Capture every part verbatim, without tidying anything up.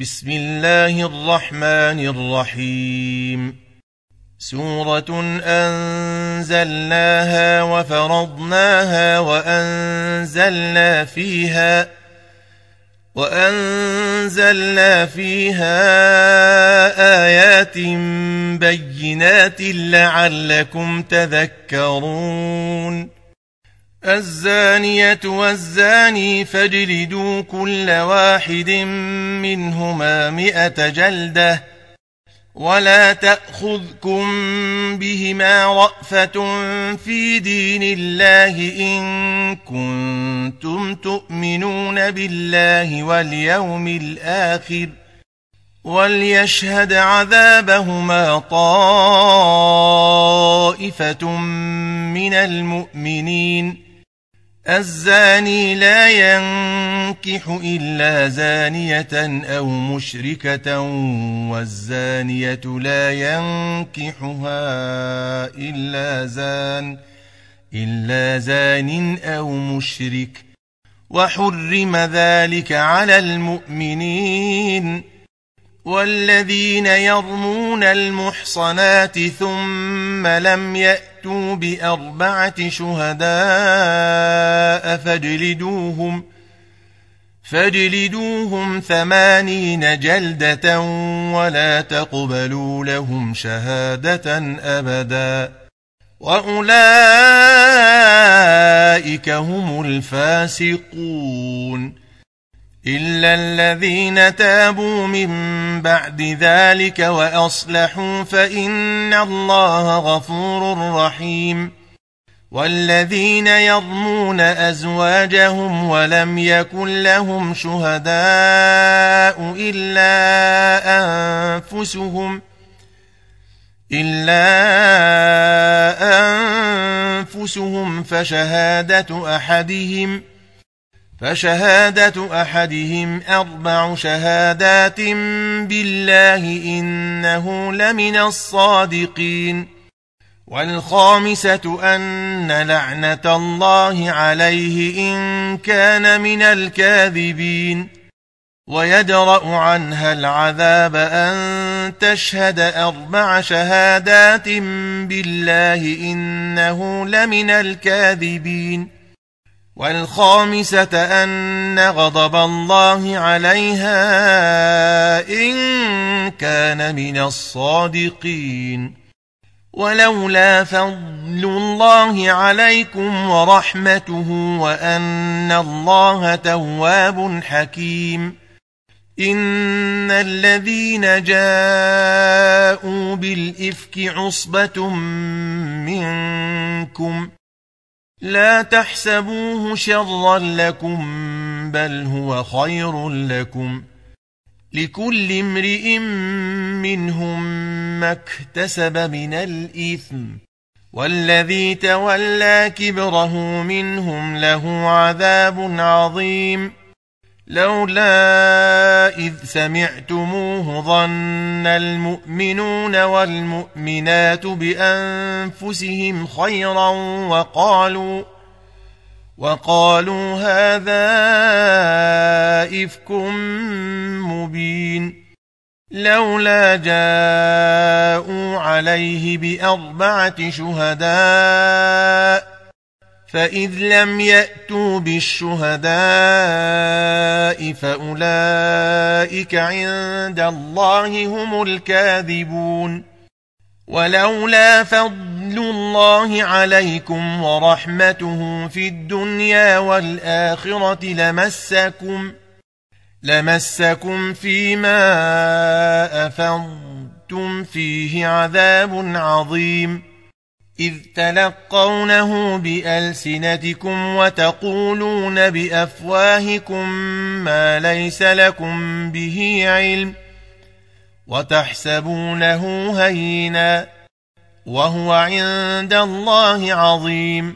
بسم الله الرحمن الرحيم. سورة أنزلناها وفرضناها وأنزلنا فيها وأنزلنا فيها آيات بينات لعلكم تذكرون. الزانية والزاني فاجلدوا كل واحد منهما مئة جلدة ولا تأخذكم بهما رأفة في دين الله إن كنتم تؤمنون بالله واليوم الآخر وليشهد عذابهما طائفة من المؤمنين. الزاني لا ينكح إلا زانية أو مشركة والزانية لا ينكحها إلا زان إلا زان أو مشرك وحرم ذلك على المؤمنين. والذين يرمون المحصنات ثم لم يأتوا بأربعة شهداء فاجلدوهم فاجلدوهم ثمانين جلدة ولا تقبلوا لهم شهادة أبدا وأولئك هم الفاسقون إلا الذين تابوا من بعد ذلك وأصلحوا فإن الله غفور رحيم. والذين يرمون أزواجهم ولم يكن لهم شهداء إلا أنفسهم إلا أنفسهم فشهادة أحدهم فشهادة أحدهم أربع شهادات بالله إنه لمن الصادقين. والخامسة أن لعنة الله عليه إن كان من الكاذبين. ويدرأ عنها العذاب أن تشهد أربع شهادات بالله إنه لمن الكاذبين. والخامسة أن غضب الله عليها إن كان من الصادقين. ولولا فضل الله عليكم ورحمته وأن الله تواب حكيم. إن الذين جاءوا بالإفك عصبة منكم لا تحسبوه شرا لكم بل هو خير لكم لكل امرئ منهم ما اكتسب من الإثم والذي تولى كبره منهم له عذاب عظيم. لولا إذ سمعتموه ظن المؤمنون والمؤمنات بأنفسهم خيرا وقالوا وقالوا هذا إفك مبين. لولا جاءوا عليه بأربعة شهداء فإذ لم يأتوا بالشهداء فأولئك عند الله هم الكاذبون. ولولا فضل الله عليكم ورحمته في الدنيا والآخرة لمسكم لمسكم فيما أفضتم فيه عذاب عظيم. إذ تلقونه بألسنتكم وتقولون بأفواهكم ما ليس لكم به علم وتحسبونه هينا وهو عند الله عظيم.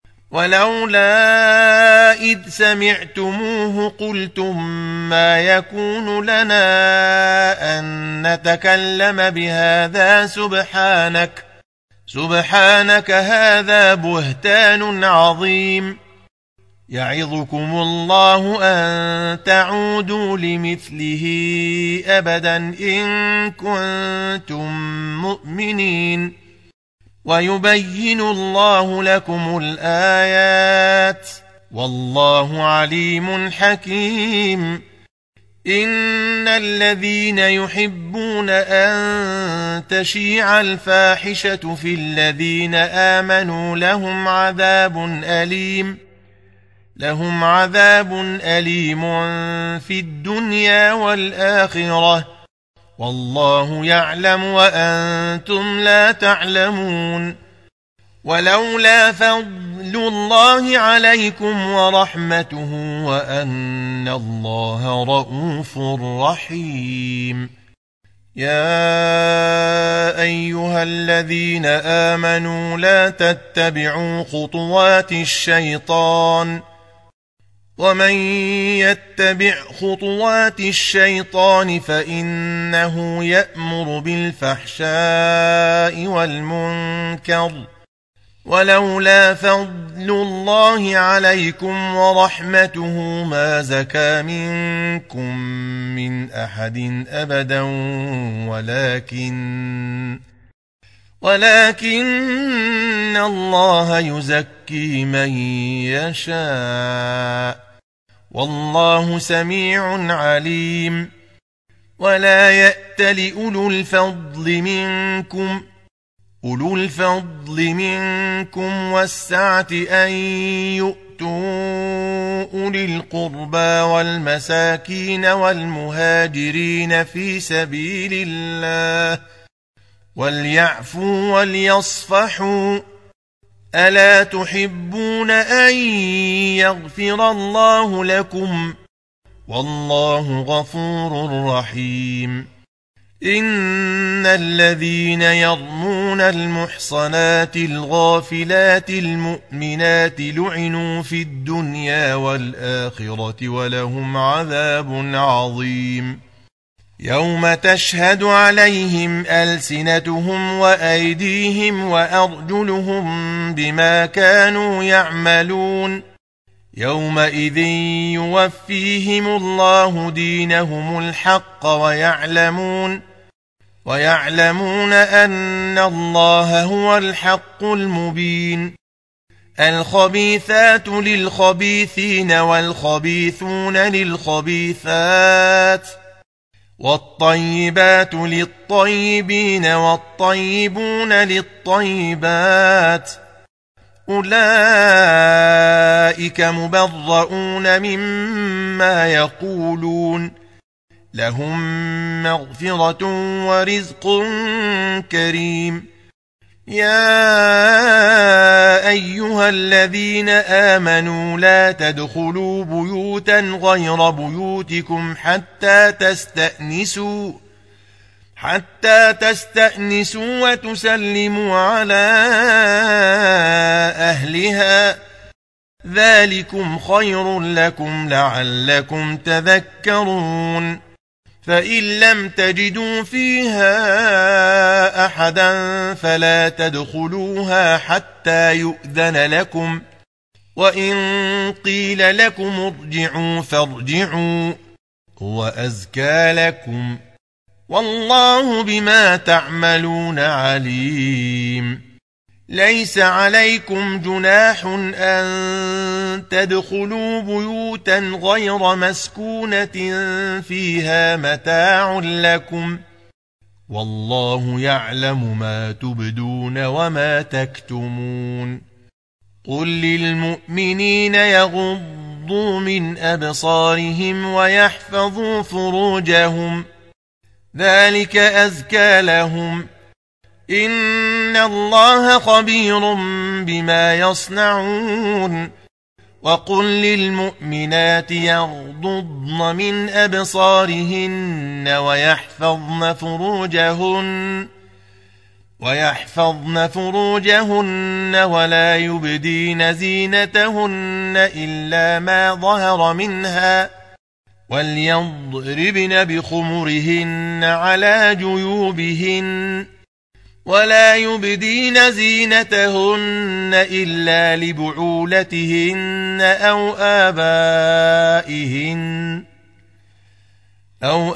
ولولا إذ سمعتموه قلتم ما يكون لنا أن نتكلم بهذا سبحانك سبحانك هذا بهتان عظيم. يعظكم الله أن تعودوا لمثله أبدا إن كنتم مؤمنين ويبين الله لكم الآيات والله عليم حكيم إن الذين يحبون أن تشيع الفاحشة في الذين آمنوا لهم عذاب أليم لهم عذاب أليم في الدنيا والآخرة والله يعلم وأنتم لا تعلمون ولولا فضل الله عليكم ورحمته وأن الله رؤوف رحيم يا أيها الذين آمنوا لا تتبعوا خطوات الشيطان ومن يتبع خطوات الشيطان فإنه يأمر بالفحشاء والمنكر ولولا فضل الله عليكم ورحمته ما زكى منكم من أحد أبدا ولكن ولكن الله يزكي من يشاء والله سميع عليم ولا يأتل أولو الفضل منكم أولو الفضل منكم والسعة أن يؤتوا أولي القربى والمساكين والمهاجرين في سبيل الله وليعفوا وليصفحوا ألا تحبون أن يغفر الله لكم والله غفور رحيم إن الذين يرمون المحصنات الغافلات المؤمنات لعنوا في الدنيا والآخرة ولهم عذاب عظيم يوم تشهد عليهم ألسنتهم وأيديهم وأرجلهم بما كانوا يعملون يومئذ يوفيهم الله دينهم الحق ويعلمون ويعلمون أن الله هو الحق المبين الخبيثات للخبيثين والخبيثون للخبيثات والطيبات للطيبين والطيبون للطيبات أولئك مبرؤون مما يقولون لهم مغفرة ورزق كريم يا أيها الذين آمنوا لا تدخلوا بيوتا غير بيوتكم حتى تستأنسوا حتى تستأنسوا وتسلموا على أهلها ذلكم خير لكم لعلكم تذكرون فإن لم تجدوا فيها أحدا فلا تدخلوها حتى يؤذن لكم وإن قيل لكم ارجعوا فارجعوا هو أزكى لكم والله بما تعملون عليم ليس عليكم جناح أن تدخلوا بيوتا غير مسكونة فيها متاع لكم والله يعلم ما تبدون وما تكتمون قل للمؤمنين يغضوا من أبصارهم ويحفظوا فروجهم ذلك أزكى لهم إن الله خبير بما يصنعون وقل للمؤمنات يغضضن من أبصارهن ويحفظن فروجهن ويحفظن فروجهن ولا يبدين زينتهن إلا ما ظهر منها وليضربن بخمرهن على جيوبهن ولا يبدين زينتهن إلا لبعولتهن أو آبائهن أو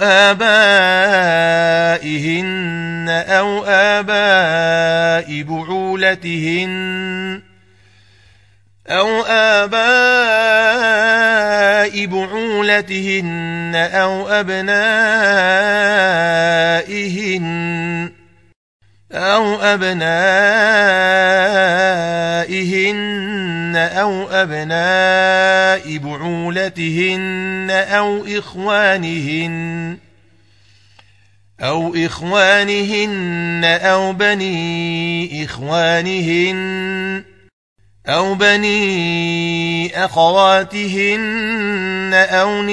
آبائهن أو آباء بعولتهن أو آباء بعولتهن أو أبنائهن أو أبنائهن أو أبناء بعولتهن أو إخوانهن أو إخوانهن أو بني إخوانهن أو بني أخواتهن أو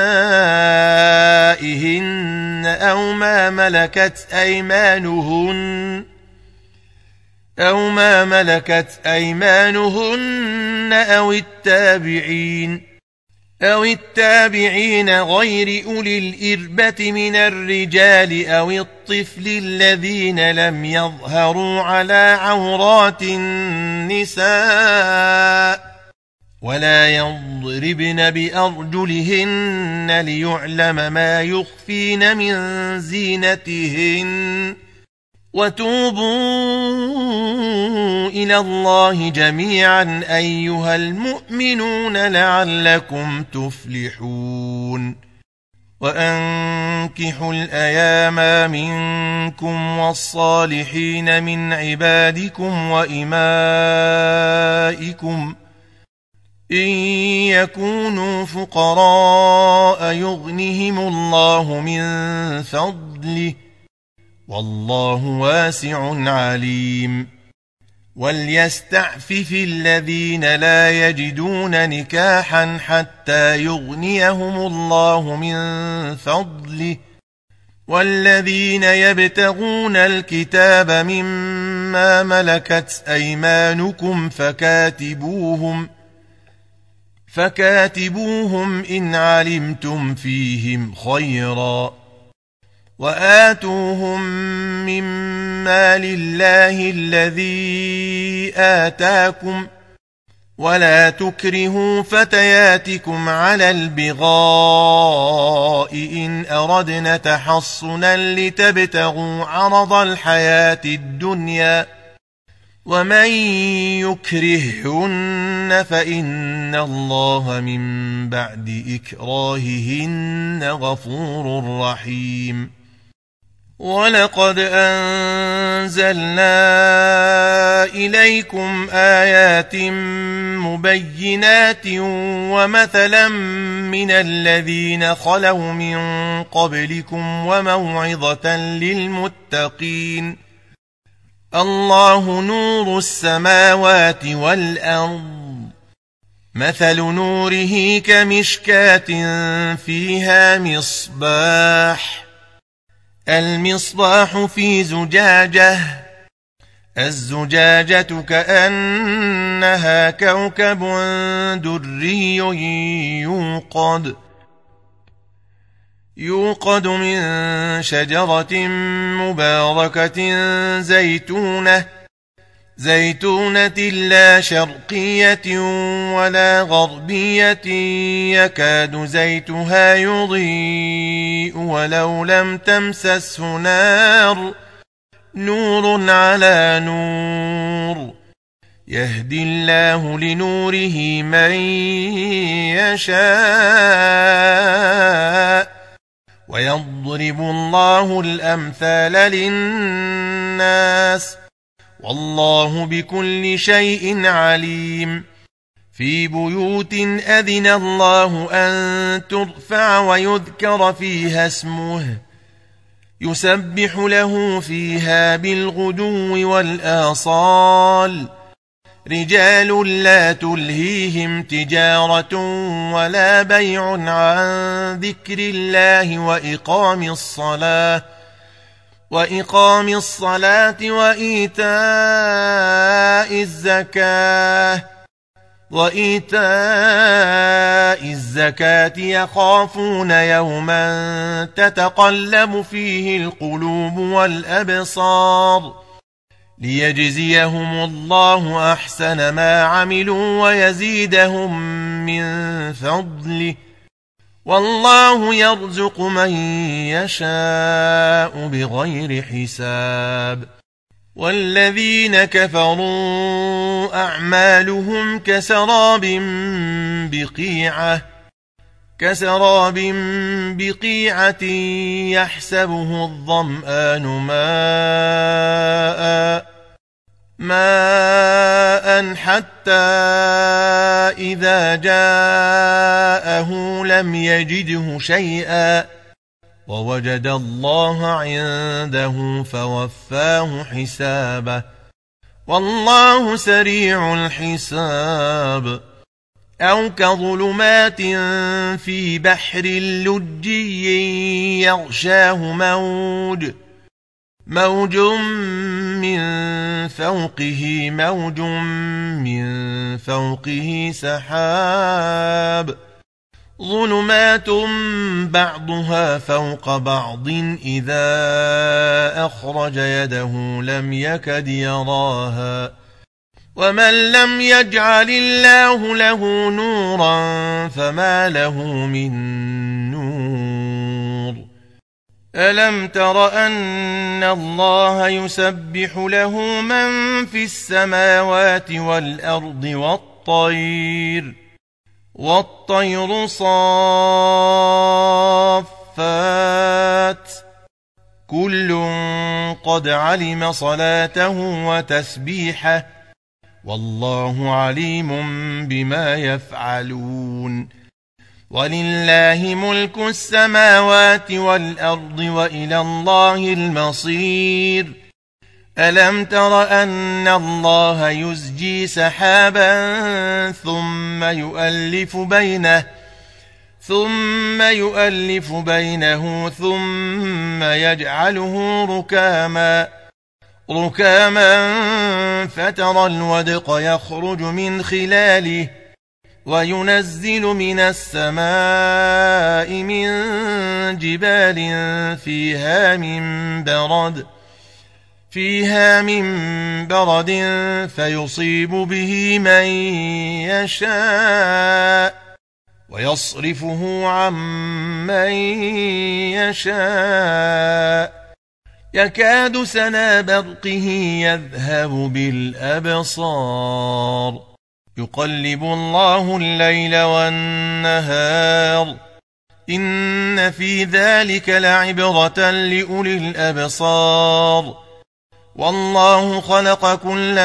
نسائهن أو ما ملكت أيمانهن أو ما ملكت أيمانهن أو التابعين أو التابعين غير أولي الإربة من الرجال أو الطفل الذين لم يظهروا على عورات النساء ولا يضربن بأرجلهن ليعلم ما يخفين من زينتهن وتوبوا إلى الله جميعا أيها المؤمنون لعلكم تفلحون وأنكحوا الأيام منكم والصالحين من عبادكم وإمائكم إن يكونوا فقراء يغنهم الله من فضله والله واسع عليم وليستعفف الذين لا يجدون نكاحا حتى يغنيهم الله من فضله والذين يبتغون الكتاب مما ملكت أيمانكم فكاتبوهم فكاتبوهم إن علمتم فيهم خيرا وآتوهم مما لله الذي آتاكم ولا تكرهوا فتياتكم على البغاء إن أردنا تحصنا لتبتغوا عرض الحياة الدنيا ومن يكرههن فإن الله من بعد إكراههن غفور رحيم ولقد أنزلنا إليكم آيات مبينات ومثلا من الذين خلوا من قبلكم وموعظة للمتقين الله نور السماوات والأرض مثل نوره كمشكاة فيها مصباح المصباح في زجاجة الزجاجة كأنها كوكب دري يوقد يوقد من شجرة مباركة زيتونة زيتونة لا شرقية ولا غربية يكاد زيتها يضيء ولو لم تمسسه نار نور على نور يهدي الله لنوره من يشاء ويضرب الله الأمثال للناس والله بكل شيء عليم في بيوت أذن الله أن ترفع ويذكر فيها اسمه يسبح له فيها بالغدو والآصال رجال لا تلهيهم تجارة ولا بيع عن ذكر الله وإقام الصلاة وإقام الصلاة وإيتاء الزكاة وإيتاء الزكاة يخافون يوما تتقلب فيه القلوب والأبصار ليجزيهم الله أحسن ما عملوا ويزيدهم من فضله والله يرزق من يشاء بغير حساب. والذين كفروا أعمالهم كسراب بقيعة كسراب بقيعة يحسبه الظمآن ماء ماء حتى إذا جاءه لم يجده شيئا ووجد الله عنده فوفاه حسابه والله سريع الحساب. أو كظلمات في بحر لجي يغشاه موج موج من فوقه موج من فوقه سحاب ظلمات بعضها فوق بعض إذا أخرج يده لم يكد يراها ومن لم يجعل الله له نورا فما له من نور. ألم تر أن الله يسبح له من في السماوات والأرض والطير والطير صافات كل قد علم صلاته وتسبيحه والله عليم بما يفعلون. ولله ملك السماوات والأرض وإلى الله المصير. ألم تر أن الله يزجي سحابا ثم يؤلف بينه ثم يؤلف بينه ثم يجعله ركاما ركاما فترى الودق يخرج من خلاله وينزل من السماء من جبال فيها من برد فيها من برد فيصيب به من يشاء ويصرفه عن من يشاء يكاد سنا برقه يذهب بالأبصار يقلب الله الليل والنهار إن في ذلك لعبرة لأولي الأبصار. والله خلق كل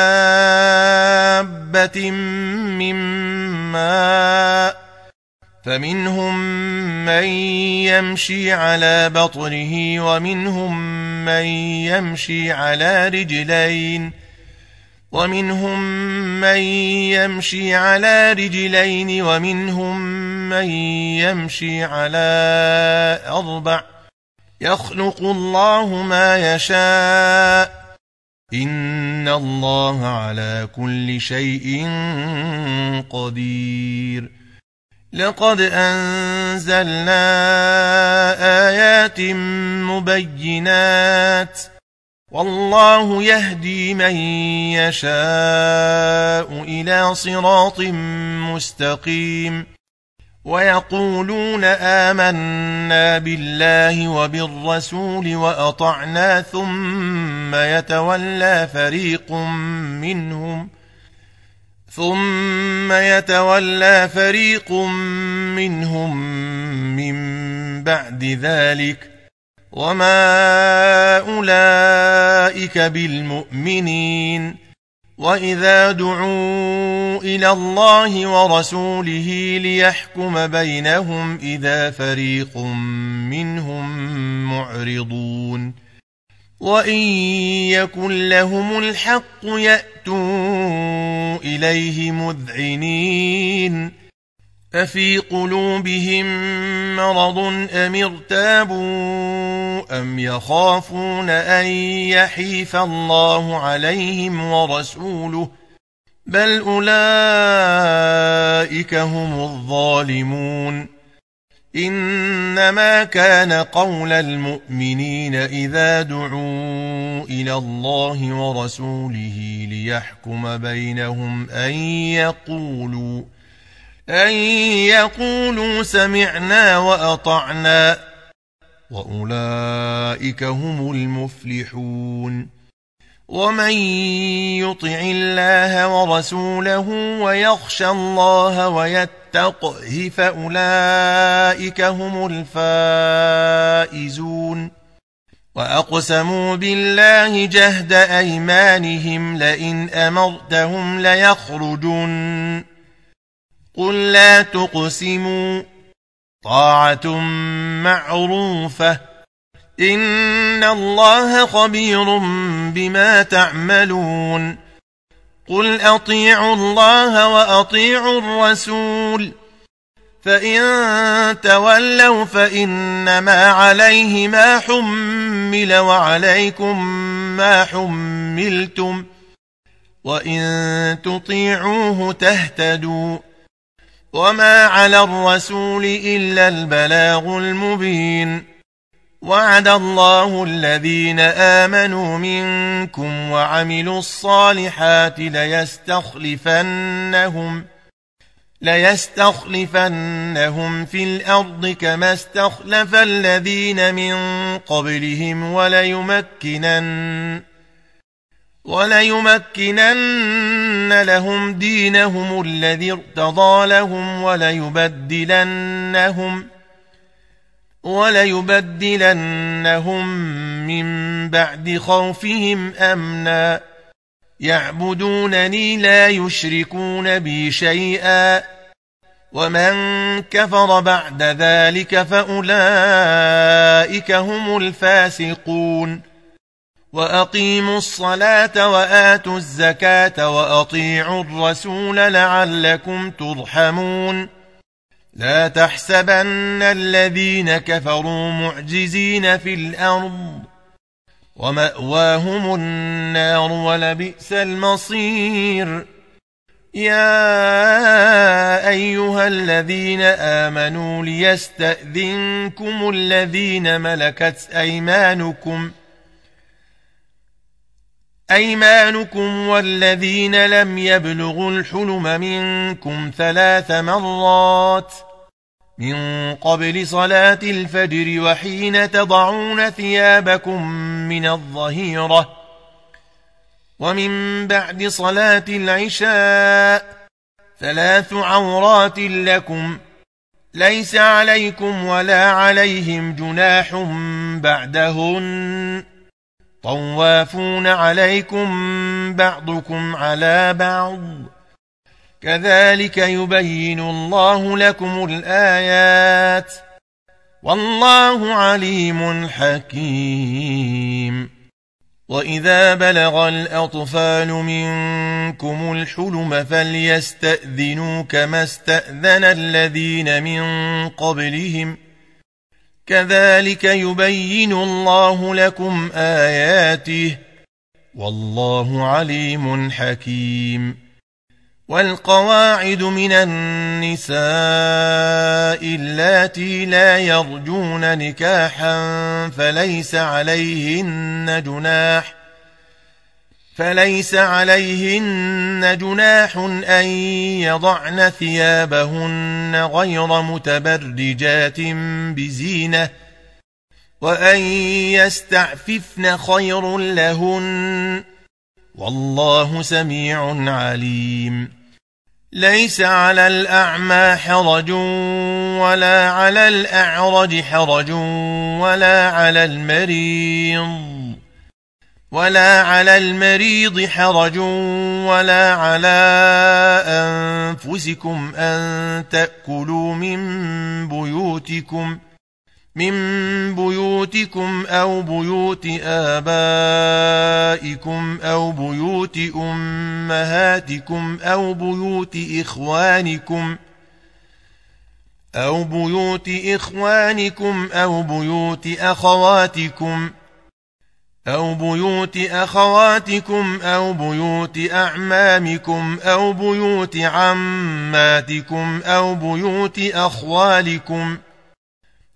دابة من ماء فمنهم من يمشي على بطنه ومنهم من يمشي على رجلين ومنهم من يمشي على رجلين ومنهم من يمشي على أربع يخلق الله ما يشاء إن الله على كل شيء قدير. لقد أنزلنا آيات مبينات والله يهدي من يشاء إلى صراط مستقيم. ويقولون آمنا بالله وبالرسول وأطعنا ثم يتولى فريق منهم ثم يتولى فريق منهم من بعد ذلك وما أولئك بالمؤمنين. وإذا دعوا إلى الله ورسوله ليحكم بينهم إذا فريق منهم معرضون. وإن يكن لهم الحق يأتوا إليه مذعنين أفي قلوبهم مرض أم ارتابوا أم يخافون أن يحيف الله عليهم ورسوله بل أولئك هم الظالمون. إنما كان قول المؤمنين إذا دعوا إلى الله ورسوله ليحكم بينهم أن يقولوا أن يقولوا سمعنا وأطعنا وأولئك هم المفلحون ومن يطع الله ورسوله ويخشى الله ويتقه فأولئك هم الفائزون وأقسموا بالله جهد أيمانهم لئن أمرتهم ليخرجن قل لا تقسموا طاعة معروفة إن الله خبير بما تعملون قل أطيعوا الله وأطيعوا الرسول فإن تولوا فإنما عليه ما حمل وعليكم ما حملتم وإن تطيعوه تهتدوا وما على الرسول إلا البلاغ المبين وعد الله الذين آمنوا منكم وعملوا الصالحات ليستخلفنهم ليستخلفنهم في الأرض كما استخلف الذين من قبلهم وليمكنن وليمكنن لهم دينهم الذي ارتضى لهم وليبدلنهم وليبدلنهم من بعد خوفهم أمنا يعبدونني لا يشركون بي شيئا ومن كفر بعد ذلك فأولئك هم الفاسقون وأقيموا الصلاة وآتوا الزكاة وأطيعوا الرسول لعلكم ترحمون لا تحسبن الذين كفروا معجزين في الأرض ومأواهم النار ولبئس المصير يا أيها الذين آمنوا ليستأذنكم الذين ملكت أيمانكم أيمانكم والذين لم يبلغوا الحلم منكم ثلاث مرات من قبل صلاة الفجر وحين تضعون ثيابكم من الظهيرة ومن بعد صلاة العشاء ثلاث عورات لكم ليس عليكم ولا عليهم جناح بعدهن طوافون عليكم بعضكم على بعض كذلك يبين الله لكم الآيات والله عليم حكيم وإذا بلغ الأطفال منكم الحلم فليستأذنوا كما استأذن الذين من قبلهم كذلك يبين الله لكم آياته والله عليم حكيم والقواعد من النساء اللاتي لا يرجون نكاحا فليس عليهن جناح فليس عليهن جناح أن يضعن ثيابهن غير متبرجات بزينة وأن يستعففن خير لهن والله سميع عليم ليس على الأعمى حرج ولا على الأعرج حرج ولا على المريض ولا على المريض حرج ولا على أنفسكم أن تأكلوا من بيوتكم من بيوتكم أو بيوت آبائكم أو بيوت أمهاتكم أو بيوت إخوانكم أو بيوت إخوانكم أو بيوت أخواتكم أو بيوت أخواتكم أو بيوت أعمامكم أو بيوت عماتكم أو بيوت أخوالكم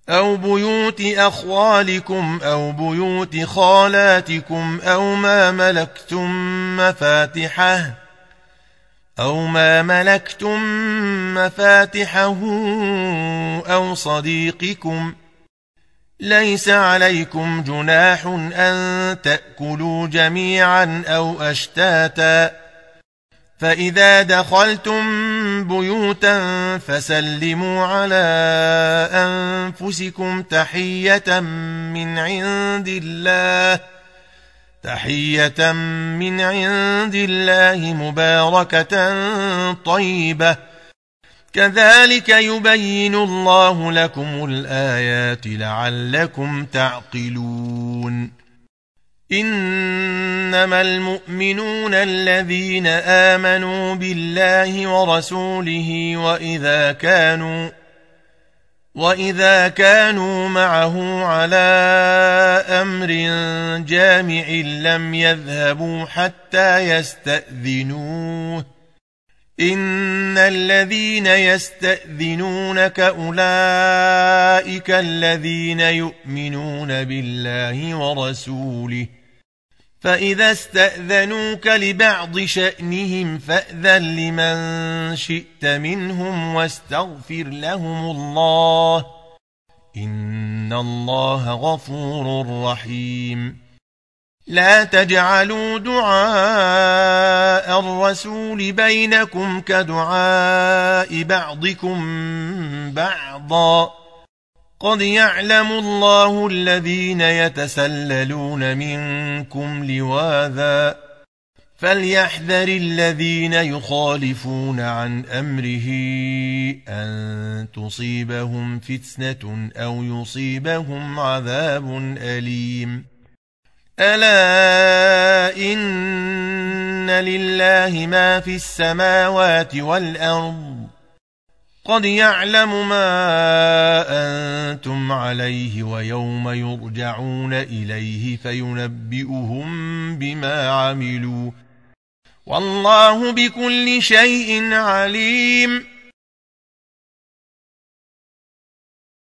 أو بيوت أخوالكم أو بيوت خالاتكم أو ما ملكتم مفاتحه أو ما ملكتم مفاتحه أو صديقكم ليس عليكم جناح أن تأكلوا جميعا أو أشتاتا فإذا دخلتم بيوتا فسلموا على أنفسكم تحية من عند الله تحية من عند الله مباركة طيبة كذلك يبين الله لكم الآيات لعلكم تعقلون إنما المؤمنون الذين آمنوا بالله ورسوله وإذا كانوا وإذا كانوا معه على أمر جامع لم يذهبوا حتى يستأذنوه إن الذين يستأذنونك أولئك الذين يؤمنون بالله ورسوله فإذا استأذنوك لبعض شأنهم فأذن لمن شئت منهم واستغفر لهم الله إن الله غفور رحيم لا تجعلوا دعاء الرسول بينكم كدعاء بعضكم بعضا قد يعلم الله الذين يتسللون منكم لواذا فليحذر الذين يخالفون عن أمره أن تصيبهم فتنة أو يصيبهم عذاب أليم ألا إن لله ما في السماوات والأرض قد يعلم ما أنتم عليه ويوم يرجعون إليه فينبئهم بما عملوا والله بكل شيء عليم